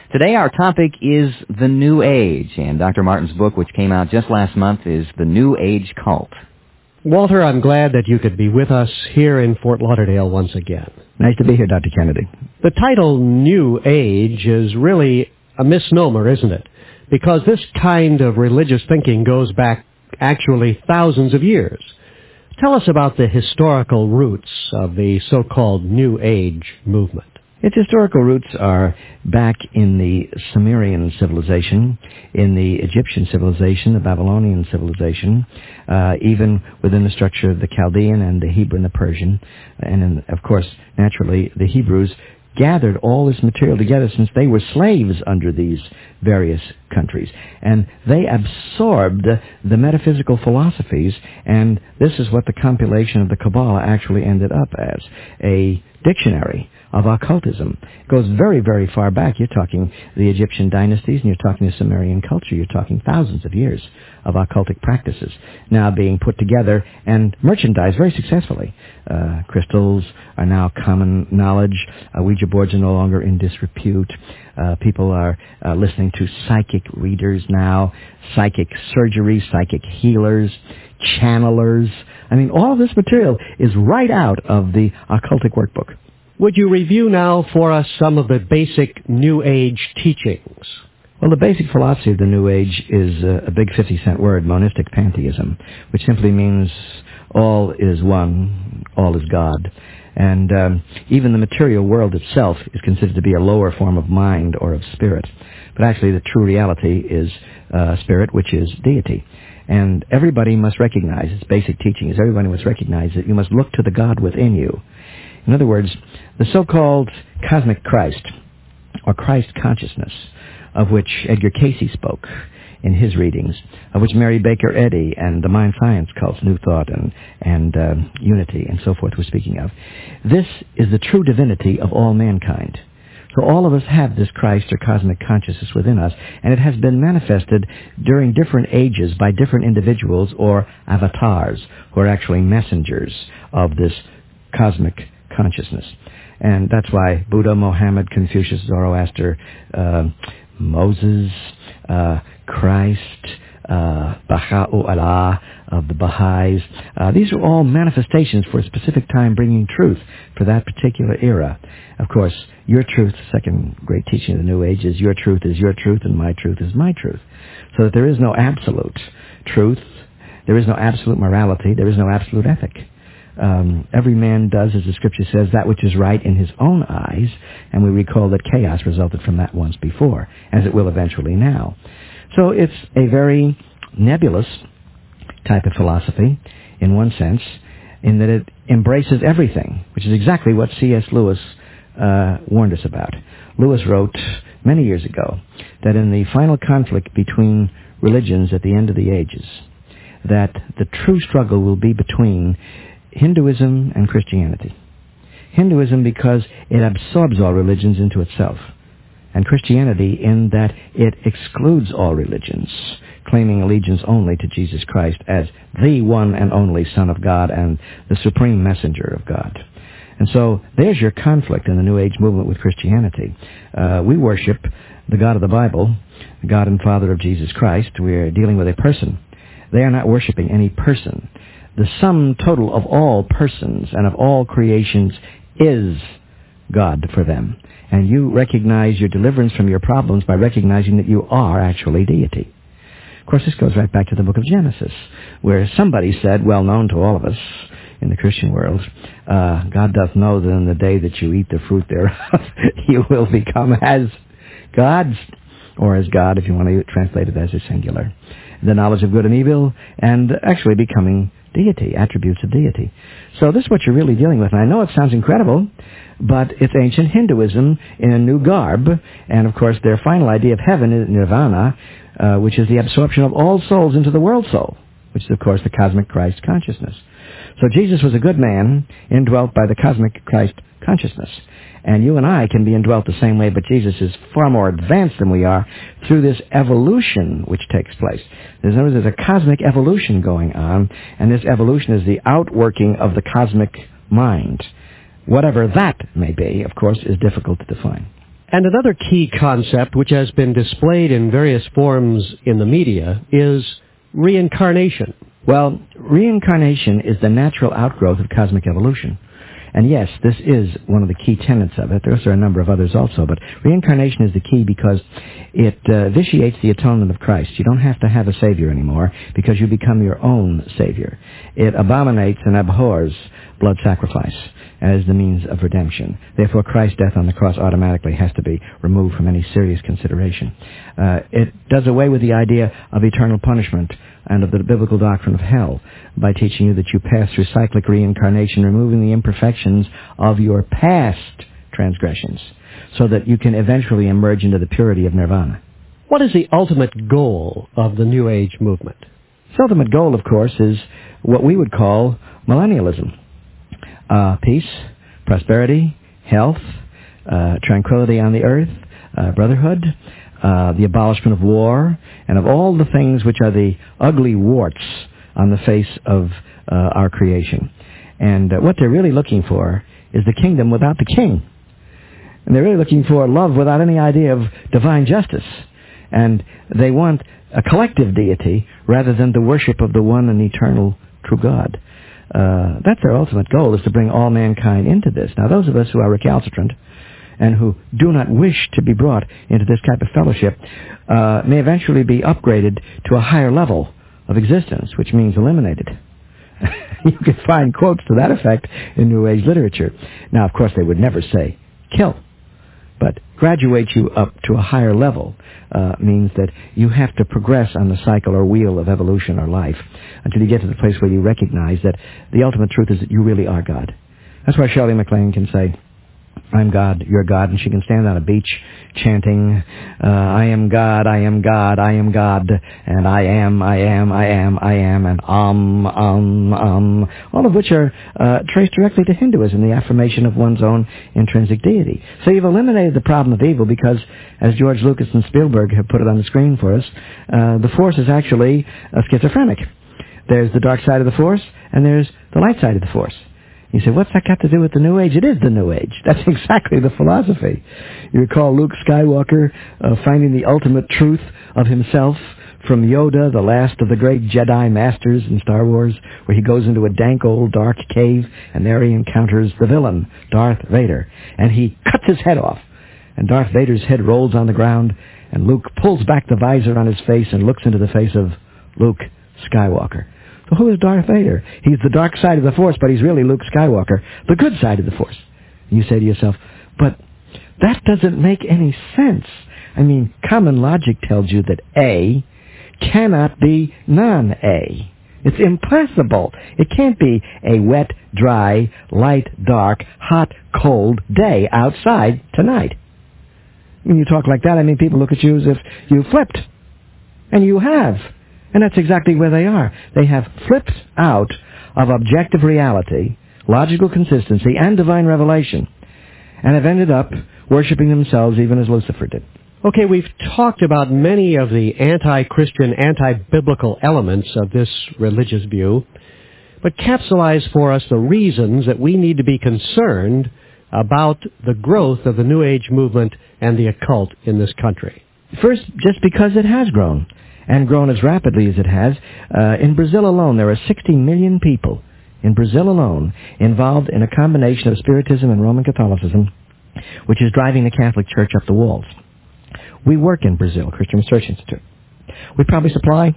Today our topic is the New Age, and Dr. Martin's book, which came out just last month, is The New Age Cult. Walter, I'm glad that you could be with us here in Fort Lauderdale once again. Nice to be here, Dr. Kennedy. The title New Age is really a misnomer, isn't it? Because this kind of religious thinking goes back actually thousands of years. Tell us about the historical roots of the so-called New Age movement. Its historical roots are back in the Sumerian civilization, in the Egyptian civilization, the Babylonian civilization, even within the structure of the Chaldean and the Hebrew and the Persian. And, of course, naturally, the Hebrews gathered all this material together since they were slaves under these various countries. And they absorbed the metaphysical philosophies, and this is what the compilation of the Kabbalah actually ended up as, a dictionary of occultism. It goes very, very far back. You're talking the Egyptian dynasties, and you're talking the Sumerian culture. You're talking thousands of years of occultic practices now being put together and merchandised very successfully. Crystals are now common knowledge. Ouija boards are no longer in disrepute. People are listening to psychic readers now, psychic surgery, psychic healers, channelers. I mean, all of this material is right out of the occultic workbook. Would you review now for us some of the basic New Age teachings? Well, the basic philosophy of the New Age is a big 50-cent word, monistic pantheism, which simply means all is one, all is God. And even the material world itself is considered to be a lower form of mind or of spirit. But actually the true reality is spirit, which is deity. And everybody must recognize, its basic teaching is everybody must recognize that you must look to the God within you. In other words, the so-called cosmic Christ, or Christ consciousness, of which Edgar Cayce spoke in his readings, of which Mary Baker Eddy and the Mind Science cults, New Thought and Unity and so forth were speaking of. This is the true divinity of all mankind. So all of us have this Christ or cosmic consciousness within us, and it has been manifested during different ages by different individuals or avatars, who are actually messengers of this cosmic consciousness. And that's why Buddha, Mohammed, Confucius, Zoroaster, Moses, Christ, Baha'u'llah of the Baha'is, these are all manifestations for a specific time bringing truth for that particular era. Of course, your truth, the second great teaching of the New Age, is your truth and my truth is my truth. So that there is no absolute truth, there is no absolute morality, there is no absolute ethic. Every man does, as the Scripture says, that which is right in his own eyes, and we recall that chaos resulted from that once before, as it will eventually now. So it's a very nebulous type of philosophy, in one sense, in that it embraces everything, which is exactly what C.S. Lewis warned us about. Lewis wrote many years ago that in the final conflict between religions at the end of the ages, that the true struggle will be between Hinduism and Christianity. Hinduism because it absorbs all religions into itself, and Christianity in that it excludes all religions, claiming allegiance only to Jesus Christ as the one and only Son of God and the supreme messenger of God. And so there's your conflict in the New Age movement with Christianity. We worship the God of the Bible, the God and Father of Jesus Christ. We're dealing with a person. They are not worshiping any person. The sum total of all persons and of all creations is God for them. And you recognize your deliverance from your problems by recognizing that you are actually deity. Of course, this goes right back to the book of Genesis, where somebody said, well known to all of us in the Christian world, God doth know that in the day that you eat the fruit thereof, you will become as gods, or as God, if you want to translate it as a singular. The knowledge of good and evil, and actually becoming deity, attributes of deity. So this is what you're really dealing with. And I know it sounds incredible, but it's ancient Hinduism in a new garb. And of course, their final idea of heaven is nirvana, which is the absorption of all souls into the world soul, which is, of course, the cosmic Christ consciousness. So Jesus was a good man, indwelt by the cosmic Christ consciousness. And you and I can be indwelt the same way, but Jesus is far more advanced than we are through this evolution which takes place. There's a cosmic evolution going on, and this evolution is the outworking of the cosmic mind. Whatever that may be, of course, is difficult to define. And another key concept which has been displayed in various forms in the media is reincarnation. Well, reincarnation is the natural outgrowth of cosmic evolution. And yes, this is one of the key tenets of it. There are a number of others also, but reincarnation is the key because it vitiates the atonement of Christ. You don't have to have a Savior anymore because you become your own Savior. It abominates and abhors blood sacrifice as the means of redemption. Therefore, Christ's death on the cross automatically has to be removed from any serious consideration. It does away with the idea of eternal punishment and of the biblical doctrine of hell by teaching you that you pass through cyclic reincarnation, removing the imperfections of your past transgressions so that you can eventually emerge into the purity of nirvana. What is the ultimate goal of the New Age movement? Its ultimate goal, of course, is what we would call millennialism. Peace, prosperity, health, tranquility on the earth, brotherhood, the abolishment of war, and of all the things which are the ugly warts on the face of our creation. And what they're really looking for is the kingdom without the king. And they're really looking for love without any idea of divine justice. And they want a collective deity rather than the worship of the one and eternal true God. That's their ultimate goal, is to bring all mankind into this. Now, those of us who are recalcitrant and who do not wish to be brought into this type of fellowship may eventually be upgraded to a higher level of existence, which means eliminated. You can find quotes to that effect in New Age literature. Now, of course, they would never say kill, but graduate you up to a higher level means that you have to progress on the cycle or wheel of evolution or life until you get to the place where you recognize that the ultimate truth is that you really are God. That's why Shirley MacLaine can say, I'm God, you're God, and she can stand on a beach chanting, I am God, I am God, I am God, and I am, and all of which are traced directly to Hinduism, the affirmation of one's own intrinsic deity. So you've eliminated the problem of evil because, as George Lucas and Spielberg have put it on the screen for us, the Force is actually schizophrenic. There's the dark side of the Force, and there's the light side of the Force. You say, what's that got to do with the New Age? It is the New Age. That's exactly the philosophy. You recall Luke Skywalker finding the ultimate truth of himself from Yoda, the last of the great Jedi masters in Star Wars, where he goes into a dank old dark cave, and there he encounters the villain, Darth Vader. And he cuts his head off, and Darth Vader's head rolls on the ground, and Luke pulls back the visor on his face and looks into the face of Luke Skywalker. So who is Darth Vader? He's the dark side of the Force, but he's really Luke Skywalker, the good side of the Force. And you say to yourself, but that doesn't make any sense. I mean, common logic tells you that A cannot be non-A. It's impossible. It can't be a wet, dry, light, dark, hot, cold day outside tonight. When you talk like that, I mean, people look at you as if you flipped. And you have. And that's exactly where they are. They have flipped out of objective reality, logical consistency, and divine revelation, and have ended up worshiping themselves even as Lucifer did. Okay, we've talked about many of the anti-Christian, anti-biblical elements of this religious view, but capsulize for us the reasons that we need to be concerned about the growth of the New Age movement and the occult in this country. First, just because it has grown, and grown as rapidly as it has. In Brazil alone, there are 60 million people in Brazil alone involved in a combination of Spiritism and Roman Catholicism, which is driving the Catholic Church up the walls. We work in Brazil, Christian Research Institute. We probably supply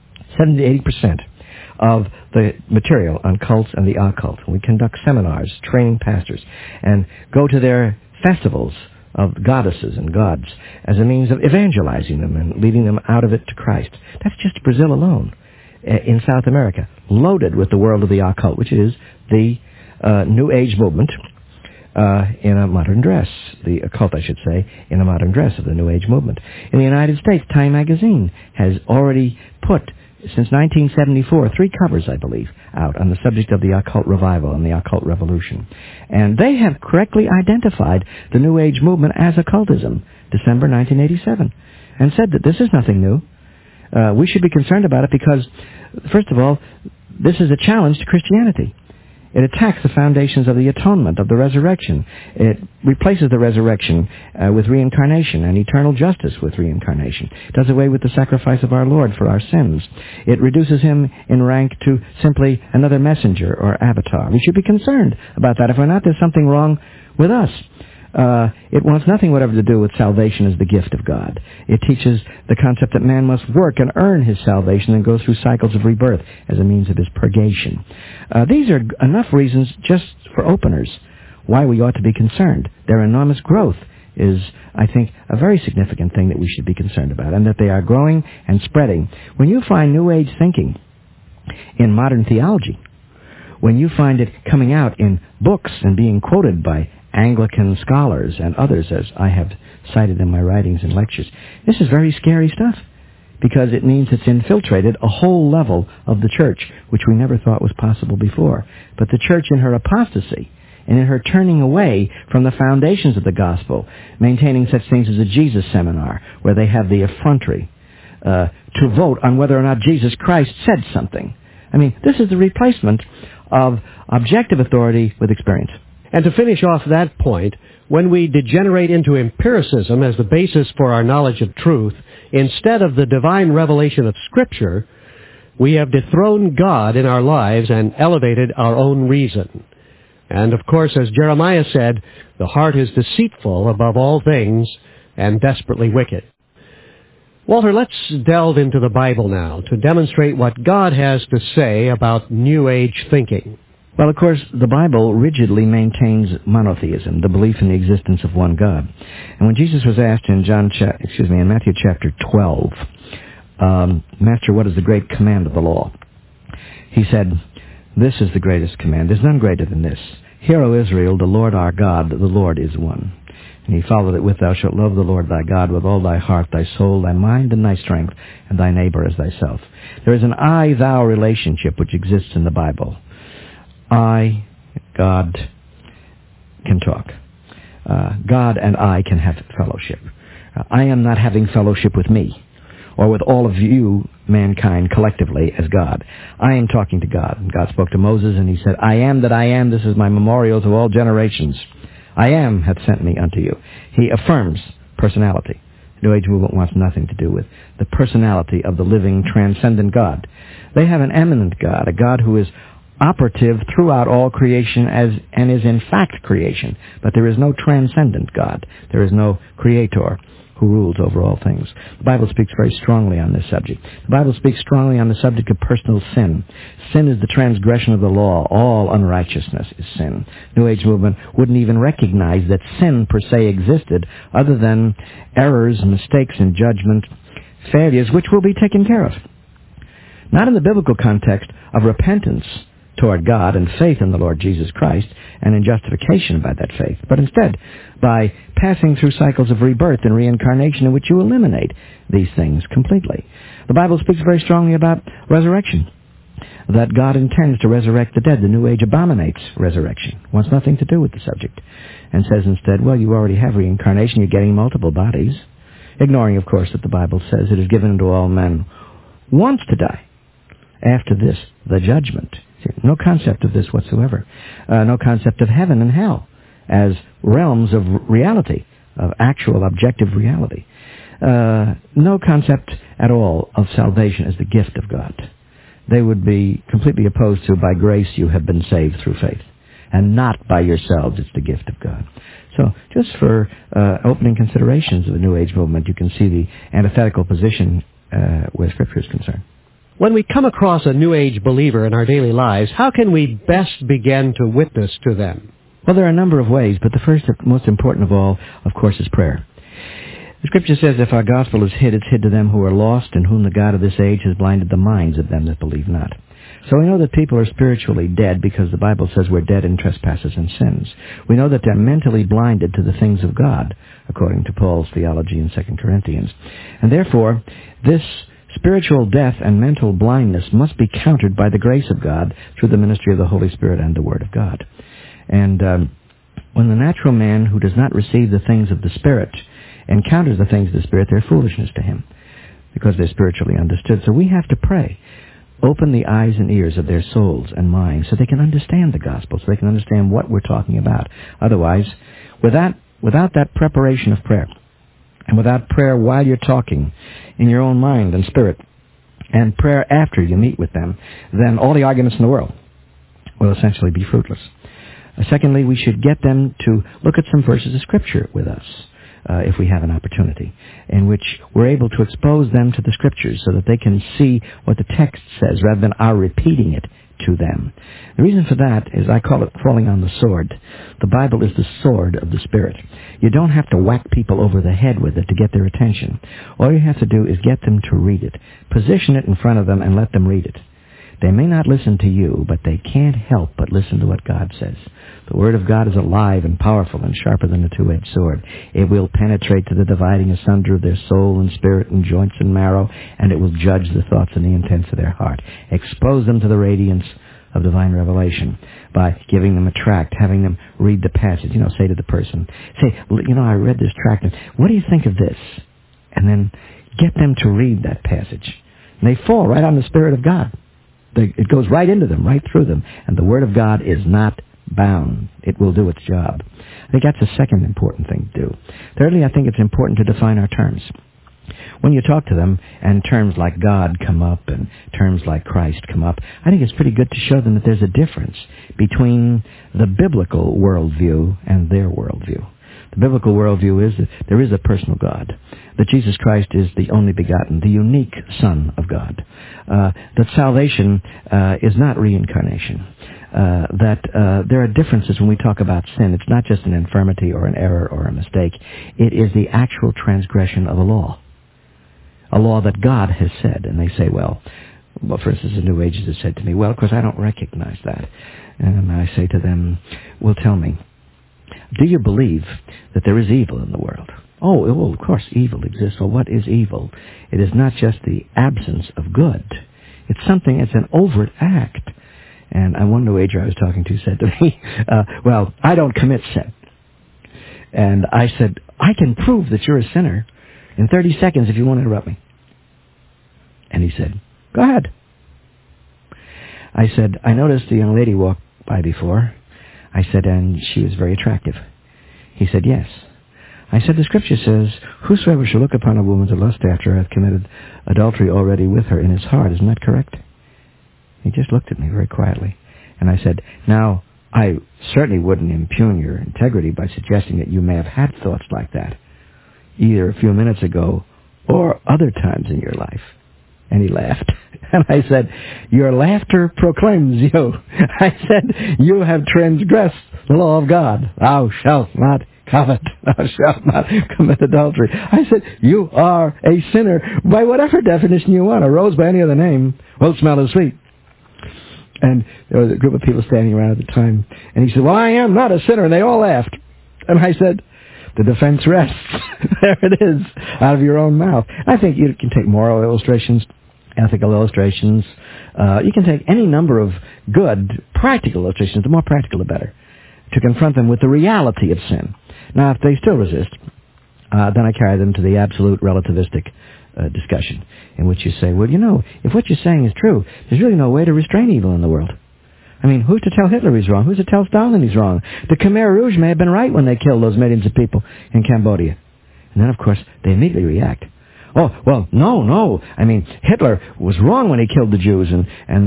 70 to 80% of the material on cults and the occult. We conduct seminars, training pastors, and go to their festivals of goddesses and gods as a means of evangelizing them and leading them out of it to Christ. That's just Brazil alone. In South America, loaded with the world of the occult, which is the New Age movement in a modern dress. The occult, I should say, in a modern dress of the New Age movement. In the United States, Time magazine has already put, since 1974, 3 covers, I believe, out on the subject of the occult revival and the occult revolution. And they have correctly identified the New Age movement as occultism, December 1987, and said that this is nothing new. We should be concerned about it because, first of all, this is a challenge to Christianity. It attacks the foundations of the atonement, of the resurrection. It replaces the resurrection with reincarnation and eternal justice with reincarnation. It does away with the sacrifice of our Lord for our sins. It reduces him in rank to simply another messenger or avatar. We should be concerned about that. If we're not, there's something wrong with us. It wants nothing whatever to do with salvation as the gift of God. It teaches the concept that man must work and earn his salvation and go through cycles of rebirth as a means of his purgation. These are enough reasons just for openers why we ought to be concerned. Their enormous growth is, I think, a very significant thing that we should be concerned about, and that they are growing and spreading. When you find New Age thinking in modern theology, when you find it coming out in books and being quoted by Anglican scholars and others, as I have cited in my writings and lectures, this is very scary stuff, because it means it's infiltrated a whole level of the church, which we never thought was possible before. But the church, in her apostasy and in her turning away from the foundations of the gospel, maintaining such things as a Jesus seminar, where they have the effrontery to vote on whether or not Jesus Christ said something. I mean, this is the replacement of objective authority with experience. And to finish off that point, when we degenerate into empiricism as the basis for our knowledge of truth, instead of the divine revelation of Scripture, we have dethroned God in our lives and elevated our own reason. And of course, as Jeremiah said, the heart is deceitful above all things and desperately wicked. Walter, let's delve into the Bible now to demonstrate what God has to say about New Age thinking. Well, of course, the Bible rigidly maintains monotheism, the belief in the existence of one God. And when Jesus was asked in Matthew chapter 12, Master, what is the great command of the law? He said, this is the greatest command. There's none greater than this. Hear, O Israel, the Lord our God, the Lord is one. And he followed it with, thou shalt love the Lord thy God with all thy heart, thy soul, thy mind, and thy strength, and thy neighbor as thyself. There is an I-thou relationship which exists in the Bible. I, God, can talk. God and I can have fellowship. I am not having fellowship with me, or with all of you, mankind, collectively, as God. I am talking to God. And God spoke to Moses, and he said, I am that I am. This is my memorial to all generations. I am hath sent me unto you. He affirms personality. The New Age movement wants nothing to do with the personality of the living, transcendent God. They have an eminent God, a God who is operative throughout all creation and is in fact creation. But there is no transcendent God. There is no creator who rules over all things. The Bible speaks very strongly on this subject. The Bible speaks strongly on the subject of personal sin. Sin is the transgression of the law. All unrighteousness is sin. New Age movement wouldn't even recognize that sin per se existed, other than errors, mistakes in judgment, failures, which will be taken care of. Not in the biblical context of repentance toward God and faith in the Lord Jesus Christ and in justification by that faith, but instead by passing through cycles of rebirth and reincarnation in which you eliminate these things completely. The Bible speaks very strongly about resurrection, that God intends to resurrect the dead. The New Age abominates resurrection, wants nothing to do with the subject, and says instead, well, you already have reincarnation, you're getting multiple bodies, ignoring, of course, that the Bible says it is given unto all men once to die. After this, the judgment. No concept of this whatsoever. No concept of heaven and hell as realms of reality, of actual objective reality. No concept at all of salvation as the gift of God. They would be completely opposed to, by grace you have been saved through faith, and not by yourselves, it's the gift of God. So just for opening considerations of the New Age movement, you can see the antithetical position where Scripture is concerned. When we come across a New Age believer in our daily lives, how can we best begin to witness to them? Well, there are a number of ways, but the first, most important of all, of course, is prayer. The Scripture says, if our gospel is hid, it's hid to them who are lost, and whom the God of this age has blinded the minds of them that believe not. So we know that people are spiritually dead because the Bible says we're dead in trespasses and sins. We know that they're mentally blinded to the things of God, according to Paul's theology in 2 Corinthians. And therefore, this spiritual death and mental blindness must be countered by the grace of God through the ministry of the Holy Spirit and the Word of God. And when the natural man who does not receive the things of the Spirit encounters the things of the Spirit, they're foolishness to him because they're spiritually understood. So we have to pray. open the eyes and ears of their souls and minds so they can understand the gospel, so they can understand what we're talking about. Otherwise, without that preparation of prayer, and without prayer while you're talking in your own mind and spirit, and prayer after you meet with them, then all the arguments in the world will essentially be fruitless. Secondly, we should get them to look at some verses of Scripture with us, if we have an opportunity, in which we're able to expose them to the Scriptures so that they can see what the text says rather than our repeating it to them. The reason for that is I call it falling on the sword. The Bible is the sword of the Spirit. You don't have to whack people over the head with it to get their attention. All you have to do is get them to read it. Position it in front of them and let them read it. They may not listen to you, but they can't help but listen to what God says. The Word of God is alive and powerful and sharper than a two-edged sword. It will penetrate to the dividing asunder of their soul and spirit and joints and marrow, and it will judge the thoughts and the intents of their heart. Expose them to the radiance of divine revelation by giving them a tract, having them read the passage. Say to the person, I read this tract, and what do you think of this? And then get them to read that passage. And they fall right on the Spirit of God. It goes right into them, right through them. And the Word of God is not bound. It will do its job. I think that's the second important thing to do. Thirdly, I think it's important to define our terms. When you talk to them and terms like God come up and terms like Christ come up, I think it's pretty good to show them that there's a difference between the biblical worldview and their worldview. The biblical worldview is that there is a personal God, that Jesus Christ is the only begotten, the unique Son of God, that salvation is not reincarnation, that there are differences when we talk about sin. It's not just an infirmity or an error or a mistake. It is the actual transgression of a law that God has said. And they say, well, for instance, the New Ages have said to me, well, of course, I don't recognize that. And I say to them, well, tell me, do you believe that there is evil in the world? Oh, well, of course, evil exists. Well, what is evil? It is not just the absence of good. It's an overt act. And one New Ager I was talking to said to me, well, I don't commit sin. And I said, I can prove that you're a sinner in 30 seconds if you want to interrupt me. And he said, go ahead. I said, I noticed a young lady walked by before. I said, and she was very attractive. He said, yes. I said, the Scripture says, whosoever shall look upon a woman to lust after her hath committed adultery already with her in his heart. Isn't that correct? He just looked at me very quietly. And I said, now, I certainly wouldn't impugn your integrity by suggesting that you may have had thoughts like that, either a few minutes ago or other times in your life. And he laughed. And I said, your laughter proclaims you. I said, you have transgressed the law of God. Thou shalt not covet. Thou shalt not commit adultery. I said, you are a sinner by whatever definition you want. A rose by any other name won't smell as sweet. And there was a group of people standing around at the time. And he said, well, I am not a sinner. And they all laughed. And I said, the defense rests. There it is, out of your own mouth. I think you can take moral illustrations, ethical illustrations. You can take any number of good practical illustrations. The more practical, the better, to confront them with the reality of sin. Now, if they still resist, then I carry them to the absolute relativistic discussion, in which you say, well, if what you're saying is true, there's really no way to restrain evil in the world. I mean, who's to tell Hitler he's wrong? Who's to tell Stalin he's wrong? The Khmer Rouge may have been right when they killed those millions of people in Cambodia. And then, of course, they immediately react. Oh, well, no. I mean, Hitler was wrong when he killed the Jews, and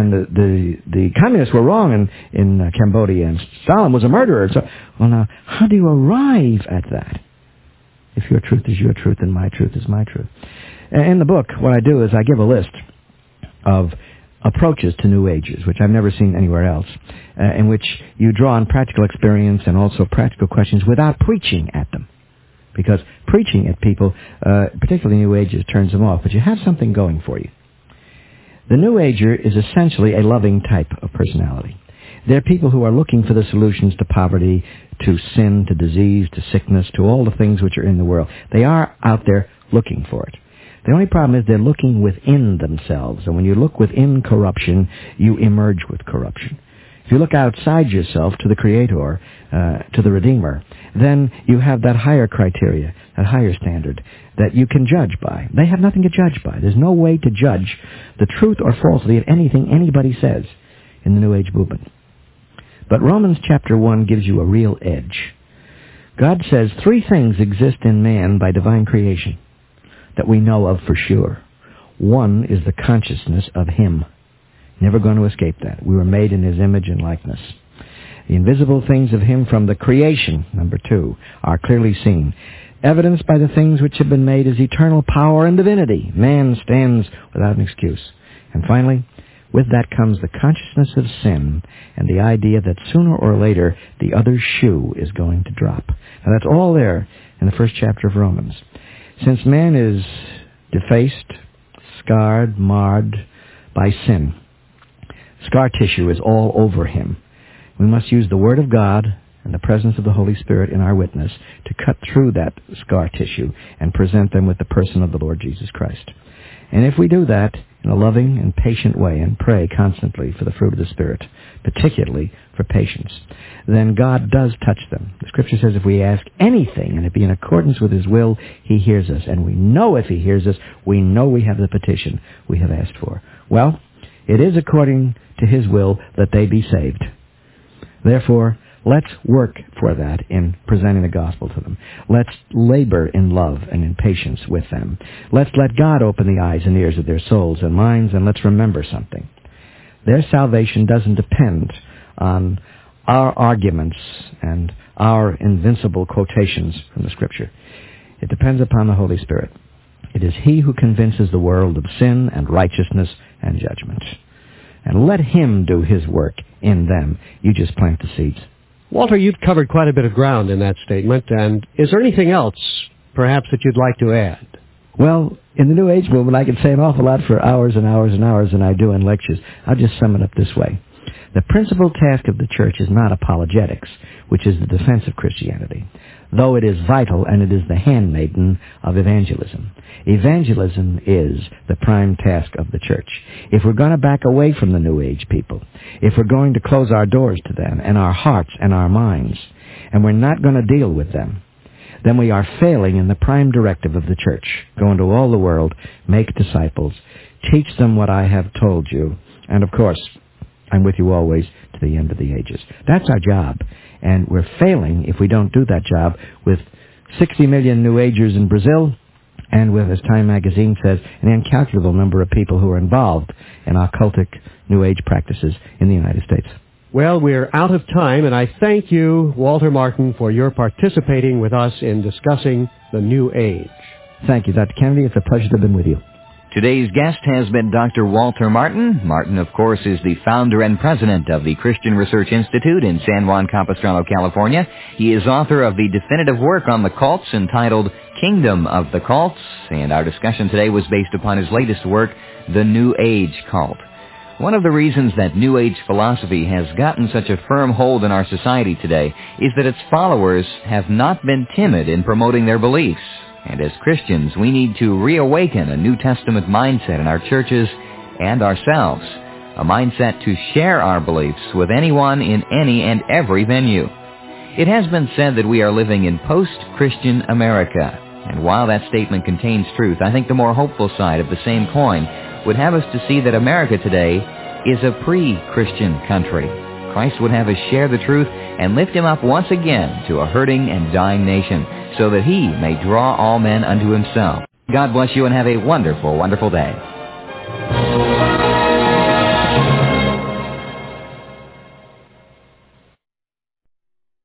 the communists were wrong in Cambodia, and Stalin was a murderer. So, well, now, how do you arrive at that? If your truth is your truth, and my truth is my truth. In the book, what I do is I give a list of approaches to New Ages, which I've never seen anywhere else, in which you draw on practical experience and also practical questions without preaching at them. Because preaching at people, particularly New Agers, turns them off. But you have something going for you. The New Ager is essentially a loving type of personality. They're people who are looking for the solutions to poverty, to sin, to disease, to sickness, to all the things which are in the world. They are out there looking for it. The only problem is they're looking within themselves. And when you look within corruption, you emerge with corruption. If you look outside yourself to the Creator, to the Redeemer, then you have that higher criteria, that higher standard that you can judge by. They have nothing to judge by. There's no way to judge the truth or falsity of anything anybody says in the New Age movement. But Romans chapter 1 gives you a real edge. God says 3 things exist in man by divine creation that we know of for sure. One is the consciousness of Him. Never going to escape that. We were made in His image and likeness. The invisible things of Him from the creation, number 2, are clearly seen, evidenced by the things which have been made as eternal power and divinity. Man stands without an excuse. And finally, with that comes the consciousness of sin and the idea that sooner or later the other shoe is going to drop. Now that's all there in the first chapter of Romans. Since man is defaced, scarred, marred by sin, scar tissue is all over him. We must use the Word of God and the presence of the Holy Spirit in our witness to cut through that scar tissue and present them with the person of the Lord Jesus Christ. And if we do that in a loving and patient way and pray constantly for the fruit of the Spirit, particularly for patience, then God does touch them. The Scripture says if we ask anything and it be in accordance with His will, He hears us. And we know if He hears us, we know we have the petition we have asked for. Well, it is according to His will that they be saved. Therefore, let's work for that in presenting the gospel to them. Let's labor in love and in patience with them. Let's let God open the eyes and ears of their souls and minds, and let's remember something. Their salvation doesn't depend on our arguments and our invincible quotations from the Scripture. It depends upon the Holy Spirit. It is He who convinces the world of sin and righteousness and judgment. And let Him do His work in them. You just plant the seeds. Walter, you've covered quite a bit of ground in that statement, and is there anything else, perhaps, that you'd like to add? Well, in the New Age movement, I could say an awful lot for hours and hours and hours, and I do in lectures. I'll just sum it up this way. The principal task of the church is not apologetics, which is the defense of Christianity, though it is vital and it is the handmaiden of evangelism. Evangelism is the prime task of the church. If we're going to back away from the New Age people, if we're going to close our doors to them and our hearts and our minds, and we're not going to deal with them, then we are failing in the prime directive of the church. Go into all the world, make disciples, teach them what I have told you, and of course, I'm with you always to the end of the ages. That's our job, and we're failing if we don't do that job with 60 million New Agers in Brazil, and with, as Time magazine says, an incalculable number of people who are involved in occultic New Age practices in the United States. Well, we're out of time, and I thank you, Walter Martin, for your participating with us in discussing the New Age. Thank you, Dr. Kennedy. It's a pleasure to have been with you. Today's guest has been Dr. Walter Martin. Martin, of course, is the founder and president of the Christian Research Institute in San Juan Capistrano, California. He is author of the definitive work on the cults entitled Kingdom of the Cults, and our discussion today was based upon his latest work, The New Age Cult. One of the reasons that New Age philosophy has gotten such a firm hold in our society today is that its followers have not been timid in promoting their beliefs. And as Christians, we need to reawaken a New Testament mindset in our churches and ourselves, a mindset to share our beliefs with anyone in any and every venue. It has been said that we are living in post-Christian America, and while that statement contains truth, I think the more hopeful side of the same coin would have us to see that America today is a pre-Christian country. Christ would have us share the truth and lift Him up once again to a hurting and dying nation, so that He may draw all men unto Himself. God bless you and have a wonderful, wonderful day.